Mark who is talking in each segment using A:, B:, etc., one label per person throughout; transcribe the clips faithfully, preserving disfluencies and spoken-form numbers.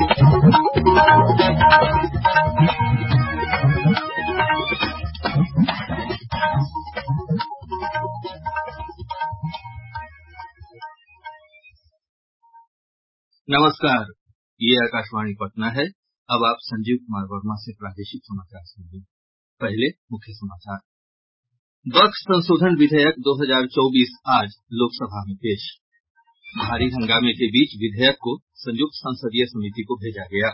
A: नमस्कार, ये आकाशवाणी पटना है। अब आप संजीव कुमार वर्मा से प्रादेशिक समाचार सुनिए। पहले मुख्य समाचार। वक्फ संशोधन विधेयक दो हजार चौबीस आज लोकसभा में पेश। भारी हंगामे के बीच विधेयक को संयुक्त संसदीय समिति को भेजा गया।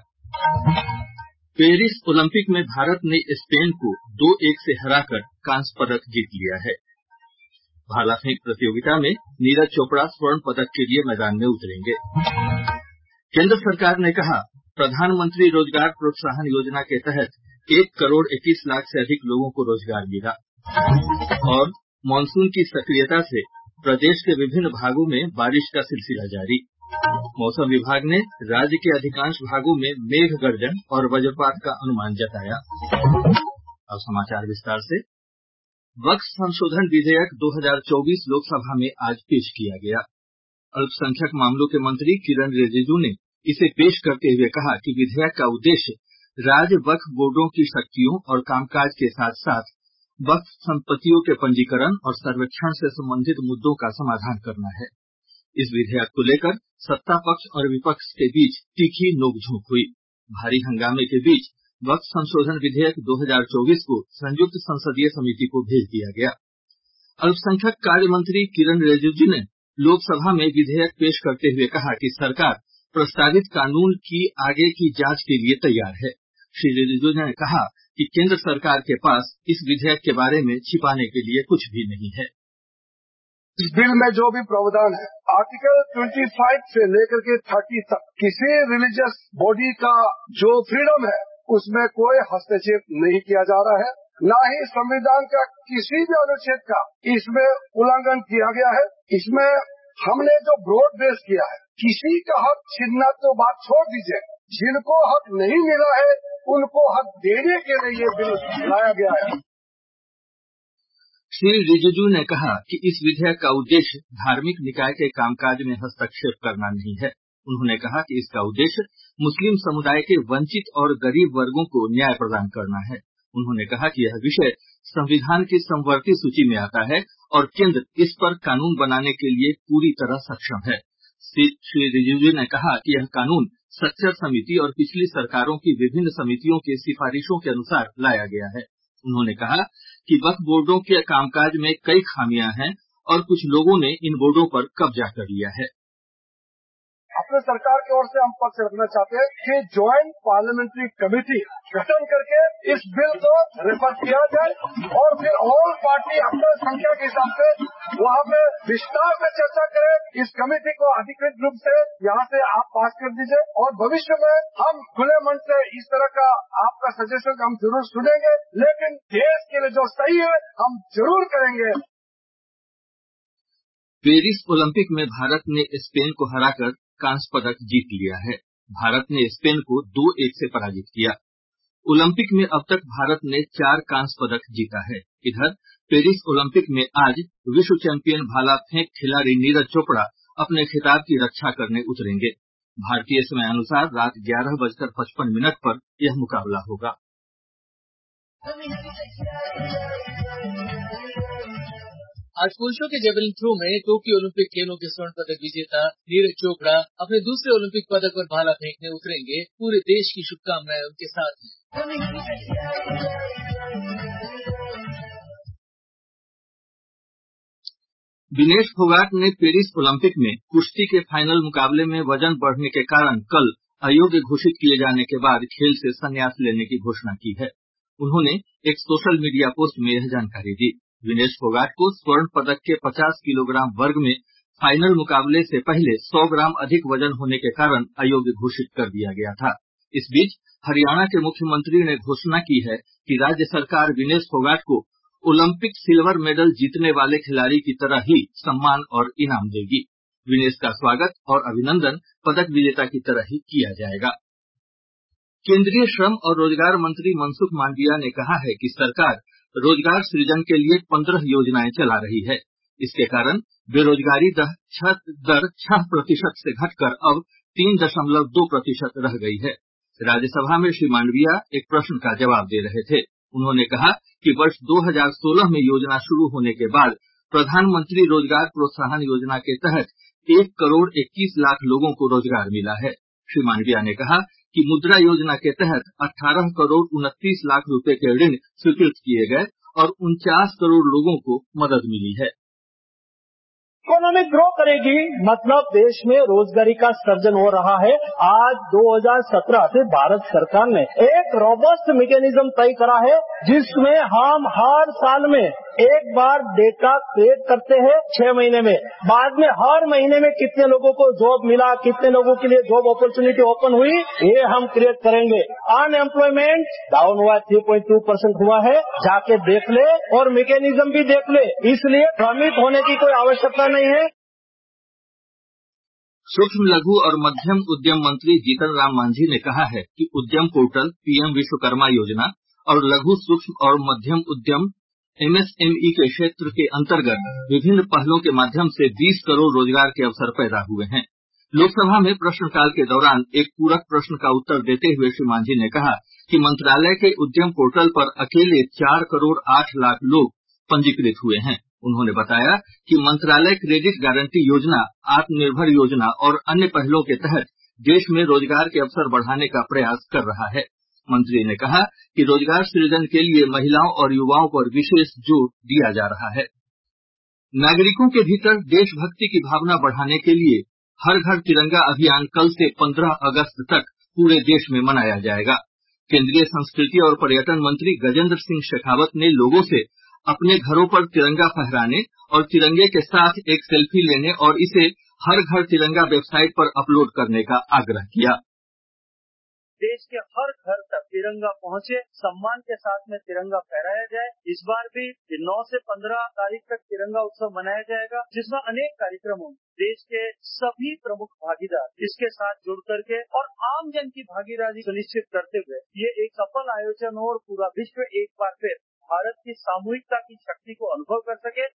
A: पेरिस ओलंपिक में भारत ने स्पेन को दो एक से हराकर कांस्य पदक जीत लिया है। भाला फेंक प्रतियोगिता में नीरज चोपड़ा स्वर्ण पदक के लिए मैदान में उतरेंगे। केंद्र सरकार ने कहा, प्रधानमंत्री रोजगार प्रोत्साहन योजना के तहत एक करोड़ इक्कीस लाख से अधिक लोगों को रोजगार मिला। और मानसून की सक्रियता से प्रदेश के विभिन्न भागों में बारिश का सिलसिला जारी। मौसम विभाग ने राज्य के अधिकांश भागों में मेघ गर्जन और वज्रपात का अनुमान जताया। अब समाचार विस्तार से। वक्फ संशोधन विधेयक दो हजार चौबीस लोकसभा में आज पेश किया गया। अल्पसंख्यक मामलों के मंत्री किरण रिजिजू ने इसे पेश करते हुए कहा कि विधेयक का उद्देश्य राज्य वक्फ बोर्डों की शक्तियों और कामकाज के साथ साथ वक्फ संपत्तियों के पंजीकरण और सर्वेक्षण से संबंधित मुद्दों का समाधान करना है। इस विधेयक को लेकर सत्ता पक्ष और विपक्ष के बीच तीखी नोकझोंक हुई। भारी हंगामे के बीच वक्फ संशोधन विधेयक दो हजार चौबीस को संयुक्त संसदीय समिति को भेज दिया गया। अल्पसंख्यक कार्य मंत्री किरण रिजिजू ने लोकसभा में विधेयक पेश करते हुए कहा कि सरकार प्रस्तावित कानून की आगे की जांच के लिए तैयार है। श्री रिजिजू ने कहा कि केंद्र सरकार के पास इस विधेयक के बारे में छिपाने के लिए कुछ भी नहीं है।
B: इस बिल में जो भी प्रावधान है, आर्टिकल पच्चीस से लेकर के तीस तक किसी रिलीजियस बॉडी का जो फ्रीडम है उसमें कोई हस्तक्षेप नहीं किया जा रहा है, न ही संविधान का किसी भी अनुच्छेद का इसमें उल्लंघन किया गया है। इसमें हमने जो ब्रॉड बेस किया है, किसी का हक छीनना तो बात छोड़ दीजिए, जिनको हक नहीं मिला है उनको हक देने के लिए ये बिल लाया गया है।
A: श्री रिजिजू ने कहा कि इस विधेयक का उद्देश्य धार्मिक निकाय के कामकाज में हस्तक्षेप करना नहीं है। उन्होंने कहा कि इसका उद्देश्य मुस्लिम समुदाय के वंचित और गरीब वर्गों को न्याय प्रदान करना है। उन्होंने कहा कि यह विषय संविधान की समवर्ती सूची में आता है और केंद्र इस पर कानून बनाने के लिए पूरी तरह सक्षम है। श्री रिजिजू ने कहा कि यह कानून सच्चर समिति और पिछली सरकारों की विभिन्न समितियों की सिफारिशों के अनुसार लाया गया है। उन्होंने कहा कि वक्फ बोर्डों के कामकाज में कई खामियां हैं और कुछ लोगों ने इन बोर्डों पर कब्जा कर लिया है।
B: अपने सरकार की ओर से हम पक्ष रखना चाहते हैं कि ज्वाइंट पार्लियामेंट्री कमेटी गठन करके इस बिल को रेफर किया जाए और फिर ऑल पार्टी अपने संख्या के हिसाब से वहाँ पे विस्तार से चर्चा करें। इस कमेटी को अधिकृत रूप से यहाँ से आप पास कर दीजिए और भविष्य में हम खुले मन से इस तरह का आपका सजेशन हम जरूर सुनेंगे, लेकिन देश के लिए जो सही है हम जरूर करेंगे।
A: पेरिस ओलंपिक में भारत ने स्पेन को हराकर कांस्य पदक जीत लिया है। भारत ने स्पेन को दो एक से पराजित किया। ओलंपिक में अब तक भारत ने चार कांस्य पदक जीता है। इधर पेरिस ओलंपिक में आज विश्व चैंपियन भाला फेंक खिलाड़ी नीरज चोपड़ा अपने खिताब की रक्षा करने उतरेंगे। भारतीय समय अनुसार रात ग्यारह बजकर पचपन मिनट पर यह मुकाबला होगा।
C: आज पुरुषों के जेवलिन थ्रो में टोक्यो ओलंपिक खेलों के स्वर्ण पदक विजेता नीरज चोपड़ा अपने दूसरे ओलंपिक पदक पर भाला फेंकने उतरेंगे। पूरे देश की शुभकामनाएं उनके साथ हैं।
A: विनेश फोगाट ने पेरिस ओलंपिक में कुश्ती के फाइनल मुकाबले में वजन बढ़ने के कारण कल अयोग्य घोषित किए जाने के बाद खेल से संन्यास लेने की घोषणा की है। उन्होंने एक सोशल मीडिया पोस्ट में यह जानकारी दी। विनेश फोगाट को स्वर्ण पदक के पचास किलोग्राम वर्ग में फाइनल मुकाबले से पहले सौ ग्राम अधिक वजन होने के कारण अयोग्य घोषित कर दिया गया था। इस बीच हरियाणा के मुख्यमंत्री ने घोषणा की है कि राज्य सरकार विनेश फोगाट को ओलंपिक सिल्वर मेडल जीतने वाले खिलाड़ी की तरह ही सम्मान और इनाम देगी। विनेश का स्वागत और अभिनंदन पदक विजेता की तरह ही किया जाएगा। केंद्रीय श्रम और रोजगार मंत्री मनसुख मांडविया ने कहा है कि सरकार रोजगार सृजन के लिए पंद्रह योजनाएं चला रही है। इसके कारण बेरोजगारी दर छह प्रतिशत से घटकर अब तीन दशमलव दो प्रतिशत रह गई है। राज्यसभा में श्री मांडविया एक प्रश्न का जवाब दे रहे थे। उन्होंने कहा कि वर्ष दो हजार सोलह में योजना शुरू होने के बाद प्रधानमंत्री रोजगार प्रोत्साहन योजना के तहत एक करोड़ इक्कीस लाख लोगों को रोजगार मिला है। श्री मांडविया ने कहा कि मुद्रा योजना के तहत अठारह करोड़ उनतीस लाख रुपए के ऋण स्वीकृत किए गए और उनचास करोड़ लोगों को मदद मिली है।
D: इकोनॉमी ग्रो करेगी, मतलब देश में रोजगारी का सृजन हो रहा है। आज दो हजार सत्रह से भारत सरकार ने एक रोबस्ट मैकेनिज्म तय करा है, जिसमें हम हर साल में एक बार डेटा क्रिएट करते हैं छह महीने में, बाद में हर महीने में कितने लोगों को जॉब मिला, कितने लोगों के लिए जॉब अपॉर्चुनिटी ओपन हुई, ये हम क्रिएट करेंगे। अनएम्प्लॉयमेंट डाउन हुआ थ्री पॉइंट टू परसेंट हुआ है, जाके देख ले और मैकेनिज्म भी देख ले, इसलिए भ्रमित होने की कोई आवश्यकता नहीं है।
A: सूक्ष्म लघु और मध्यम उद्यम मंत्री जीतन राम मांझी ने कहा है कि उद्यम पोर्टल, पीएम विश्वकर्मा योजना और लघु सूक्ष्म और मध्यम उद्यम एमएसएमई के क्षेत्र के अंतर्गत विभिन्न पहलों के माध्यम से बीस करोड़ रोजगार के अवसर पैदा हुए हैं। लोकसभा में प्रश्नकाल के दौरान एक पूरक प्रश्न का उत्तर देते हुए श्री मांझी ने कहा कि मंत्रालय के उद्यम पोर्टल पर अकेले चार करोड़ आठ लाख लोग पंजीकृत हुए हैं। उन्होंने बताया कि मंत्रालय क्रेडिट गारंटी योजना, आत्मनिर्भर योजना और अन्य पहलों के तहत देश में रोजगार के अवसर बढ़ाने का प्रयास कर रहा है। मंत्री ने कहा कि रोजगार सृजन के लिए महिलाओं और युवाओं पर विशेष जोर दिया जा रहा है। नागरिकों के भीतर देशभक्ति की भावना बढ़ाने के लिए हर घर तिरंगा अभियान कल से पंद्रह अगस्त तक पूरे देश में मनाया जाएगा। केंद्रीय संस्कृति और पर्यटन मंत्री गजेंद्र सिंह शेखावत ने लोगों से अपने घरों पर तिरंगा फहराने और तिरंगे के साथ एक सेल्फी लेने और इसे हर घर तिरंगा वेबसाइट पर अपलोड करने का आग्रह किया।
D: देश के हर घर तक तिरंगा पहुंचे, सम्मान के साथ में तिरंगा फहराया जाए। इस बार भी नौ से पंद्रह तारीख तक तिरंगा उत्सव मनाया जाएगा, जिसमें अनेक कार्यक्रमों में देश के सभी प्रमुख भागीदार इसके साथ जुड़ करके और आम जन की भागीदारी सुनिश्चित करते हुए ये एक सफल आयोजन हो और पूरा विश्व एक बार फिर भारत की सामूहिकता की शक्ति को अनुभव कर सके।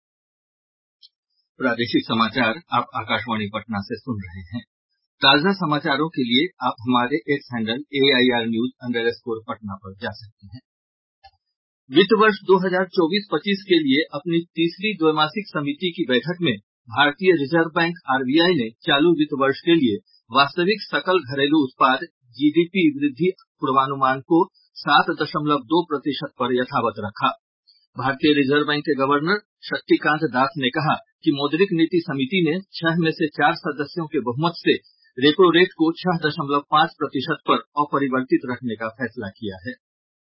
A: प्रादेशिक समाचार आप आकाशवाणी पटना से सुन रहे हैं। ताजा समाचारों के लिए आप हमारे X handle AIR news underscore Patna पर जा सकते हैं। वित्त वर्ष दो हजार चौबीस पच्चीस के लिए अपनी तीसरी द्वैमासिक समिति की बैठक में भारतीय रिजर्व बैंक आरबीआई ने चालू वित्त वर्ष के लिए वास्तविक सकल घरेलू उत्पाद जीडीपी वृद्धि पूर्वानुमान को सात दशमलव दो प्रतिशत पर यथावत रखा। भारतीय रिजर्व बैंक के गवर्नर शक्तिकांत दास ने कहा कि मौद्रिक नीति समिति ने छह में से चार सदस्यों के बहुमत से रेपो रेट को छह दशमलव पांच प्रतिशत पर अपरिवर्तित रखने का फैसला किया है।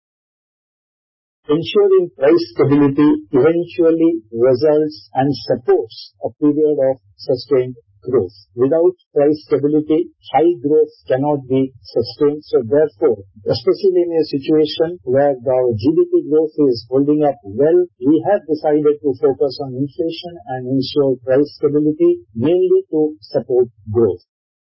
E: Ensuring price stability eventually results and supports a period of sustained growth. Without price stability, high growth cannot be sustained. So therefore, especially in a situation where the G D P growth is holding up well, we have decided to focus on inflation and ensure price stability, mainly to support growth.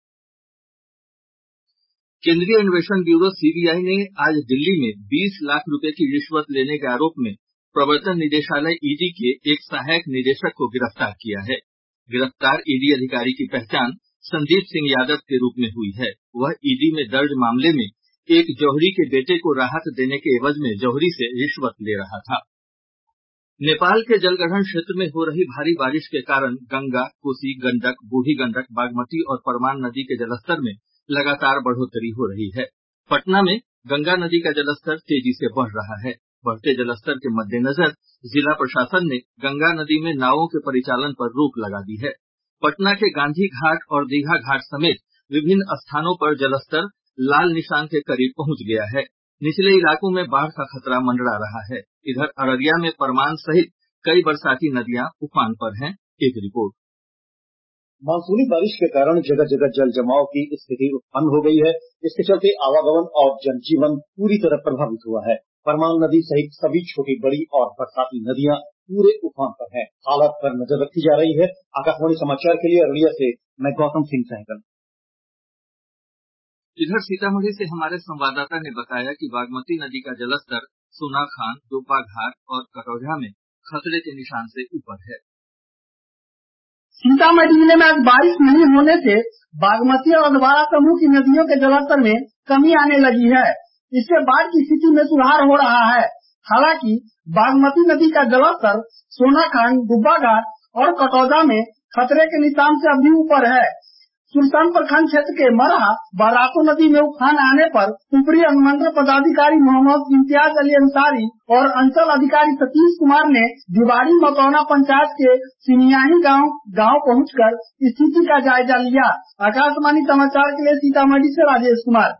A: केंद्रीय अन्वेषण bureau CBI ने आज दिल्ली में बीस लाख रुपए की रिश्वत लेने के आरोप में प्रवर्तन निदेशालय ईडी के एक सहायक निदेशक को गिरफ्तार किया है। गिरफ्तार ईडी अधिकारी की पहचान संदीप सिंह यादव के रूप में हुई है। वह ईडी में दर्ज मामले में एक जौहरी के बेटे को राहत देने के एवज में जौहरी से रिश्वत ले रहा था। नेपाल के जलग्रहण क्षेत्र में हो रही भारी बारिश के कारण गंगा, कोसी, गंडक, बूढ़ी गंडक, बागमती और परमान नदी के जलस्तर में लगातार बढ़ोतरी हो रही है। पटना में गंगा नदी का जलस्तर तेजी से बढ़ रहा है। बढ़ते जलस्तर के मद्देनजर जिला प्रशासन ने गंगा नदी में नावों के परिचालन पर रोक लगा दी है। पटना के गांधी घाट और दीघा घाट समेत विभिन्न स्थानों पर जलस्तर लाल निशान के करीब पहुंच गया है। निचले इलाकों में बाढ़ का खतरा मंडरा रहा है। इधर अररिया में परमान सहित कई बरसाती नदियां उफान पर हैं। एक रिपोर्ट।
F: मानसूनी बारिश के कारण जगह जगह जल जमाव की स्थिति उत्पन्न हो गई है। इसके चलते आवागमन और जनजीवन पूरी तरह प्रभावित हुआ है। परमान नदी सहित सभी छोटी बड़ी और बरसाती नदियां पूरे उफान पर हैं। हालात पर नजर रखी जा रही है। आकाशवाणी समाचार के लिए अररिया से मैं गौतम सिंह सहगल।
A: इधर सीतामढ़ी से हमारे संवाददाता ने बताया कि बागमती नदी का जलस्तर सोनाखान, डोपा घाट और कटौझा में खतरे के निशान से ऊपर है।
G: सीतामढ़ी जिले में आज बारिश नहीं होने से बागमती और अधवारा समूह की नदियों के जलस्तर में कमी आने लगी है। इससे बाढ़ की स्थिति में सुधार हो रहा है। हालांकि बागमती नदी का जलस्तर सोनाखान, डुब्बा घाट और कटौझा में खतरे के निशान से अभी ऊपर है। सुल्तान प्रखंड क्षेत्र के मरहा बारातो नदी में उफान आने पर ऊपरी अनुमंडल पदाधिकारी मोहम्मद इम्तियाज अली अंसारी और अंचल अधिकारी सतीश कुमार ने दिवाड़ी मतौना पंचायत के सिनियाही गांव गांव पहुंचकर स्थिति का जायजा लिया। आकाशवाणी समाचार के लिए सीतामढ़ी से राजेश कुमार।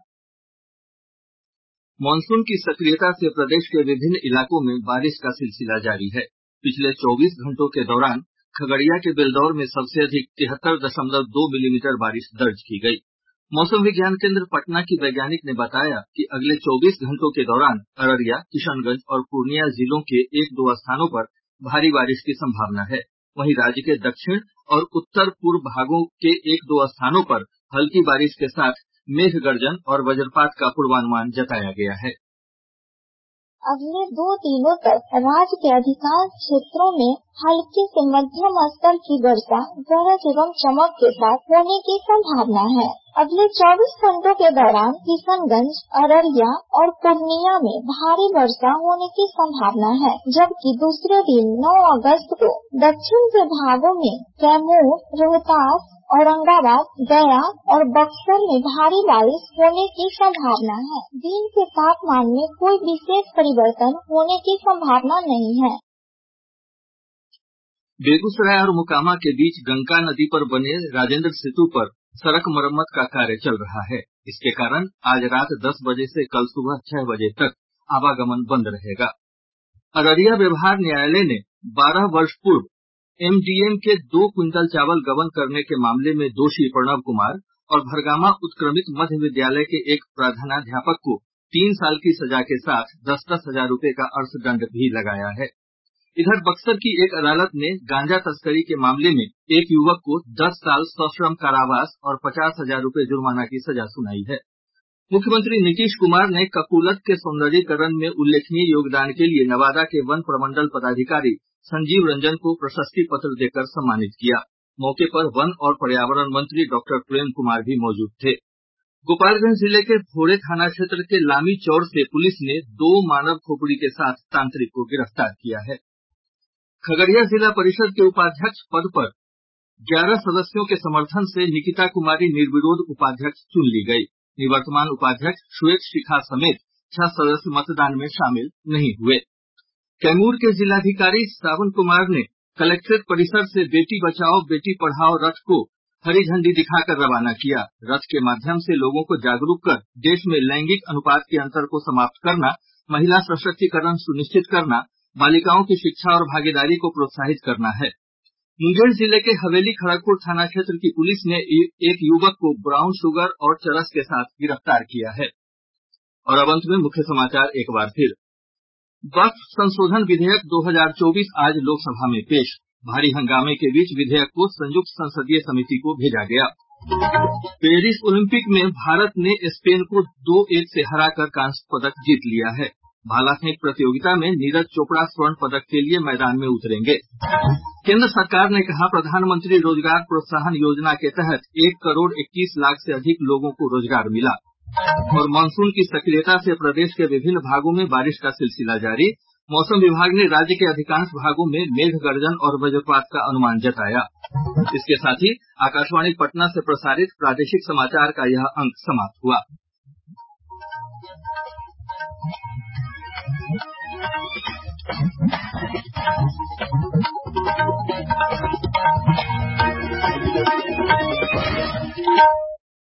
A: मानसून की सक्रियता से प्रदेश के विभिन्न इलाकों में बारिश का सिलसिला जारी है। पिछले चौबीस घंटों के दौरान खगड़िया के बेलदौर में सबसे अधिक तिहत्तर दशमलव दो मिलीमीटर बारिश दर्ज की गयी। मौसम विज्ञान केंद्र पटना की वैज्ञानिक ने बताया कि अगले चौबीस घंटों के दौरान अररिया, किशनगंज और पूर्णिया जिलों के एक दो स्थानों पर भारी बारिश की संभावना है। वहीं राज्य के दक्षिण और उत्तर पूर्व भागों के एक दो स्थानों पर हल्की बारिश के साथ मेघ गर्जन और वज्रपात का पूर्वानुमान जताया गया है।
H: अगले दो दिनों तक राज्य के अधिकांश क्षेत्रों में हल्की से मध्यम स्तर की वर्षा गरज एवं चमक के साथ होने की संभावना है। अगले चौबीस घंटों के दौरान किशनगंज, अररिया और पूर्णिया में भारी वर्षा होने की संभावना है, जबकि दूसरे दिन नौ अगस्त को दक्षिण के भागों में कैमूर, रोहतास, औरंगाबाद, गया और बक्सर में भारी बारिश होने की संभावना है। दिन के तापमान में कोई विशेष परिवर्तन होने की संभावना नहीं है।
A: बेगूसराय और मोकामा के बीच गंगा नदी पर बने राजेंद्र सेतु पर सड़क मरम्मत का कार्य चल रहा है। इसके कारण आज रात दस बजे से कल सुबह छह बजे तक आवागमन बंद रहेगा। अररिया व्यवहार न्यायालय ने बारह वर्ष पूर्व एमडीएम के दो क्विंटल चावल गबन करने के मामले में दोषी प्रणव कुमार और भरगामा उत्क्रमित मध्य विद्यालय के एक प्रधानाध्यापक को तीन साल की सजा के साथ दस दस हजार रूपये का अर्थदंड भी लगाया है। इधर बक्सर की एक अदालत ने गांजा तस्करी के मामले में एक युवक को दस साल सश्रम कारावास और पचास हजार रूपये जुर्माना की सजा सुनाई है। मुख्यमंत्री नीतीश कुमार ने कपूलत के सौंदर्यीकरण में उल्लेखनीय योगदान के लिए नवादा के वन प्रमंडल पदाधिकारी संजीव रंजन को प्रशस्ति पत्र देकर सम्मानित किया। मौके पर वन और पर्यावरण मंत्री डॉक्टर प्रेम कुमार भी मौजूद थे। गोपालगंज जिले के भोरे थाना क्षेत्र के लामी चौर से पुलिस ने दो मानव खोपड़ी के साथ तांत्रिक को गिरफ्तार किया है। खगड़िया जिला परिषद के उपाध्यक्ष पद पर ग्यारह सदस्यों के समर्थन से निकिता कुमारी निर्विरोध उपाध्यक्ष चुन ली गयी। निवर्तमान उपाध्यक्ष श्वेत शिखा समेत छह सदस्य मतदान में शामिल नहीं हुए। कैमूर के जिलाधिकारी श्रावण कुमार ने कलेक्ट्रेट परिसर से बेटी बचाओ बेटी पढ़ाओ रथ को हरी झंडी दिखाकर रवाना किया। रथ के माध्यम से लोगों को जागरूक कर देश में लैंगिक अनुपात के अंतर को समाप्त करना, महिला सशक्तीकरण सुनिश्चित करना, बालिकाओं की शिक्षा और भागीदारी को प्रोत्साहित करना है। मुंगेर जिले के हवेली खड़गपुर थाना क्षेत्र की पुलिस ने एक युवक को ब्राउन शुगर और चरस के साथ गिरफ्तार किया है। और अब अंत में मुख्य समाचार एक बार फिर। वक्फ संशोधन विधेयक दो हजार चौबीस आज लोकसभा में पेश। भारी हंगामे के बीच विधेयक को संयुक्त संसदीय समिति को भेजा गया। पेरिस ओलंपिक में भारत ने स्पेन को दो एक से हराकर कांस्य पदक जीत लिया है। भाला फेंक प्रतियोगिता में नीरज चोपड़ा स्वर्ण पदक के लिए मैदान में उतरेंगे। केंद्र सरकार ने कहा, प्रधानमंत्री रोजगार प्रोत्साहन योजना के तहत एक करोड़ इक्कीस लाख से अधिक लोगों को रोजगार मिला। और मानसून की सक्रियता से प्रदेश के विभिन्न भागों में बारिश का सिलसिला जारी। मौसम विभाग ने राज्य के अधिकांश भागों में मेघ गर्जन और वज्रपात का अनुमान जताया। इसके साथ ही आकाशवाणी पटना से प्रसारित प्रादेशिक समाचार का यह अंक समाप्त हुआ। Thank you.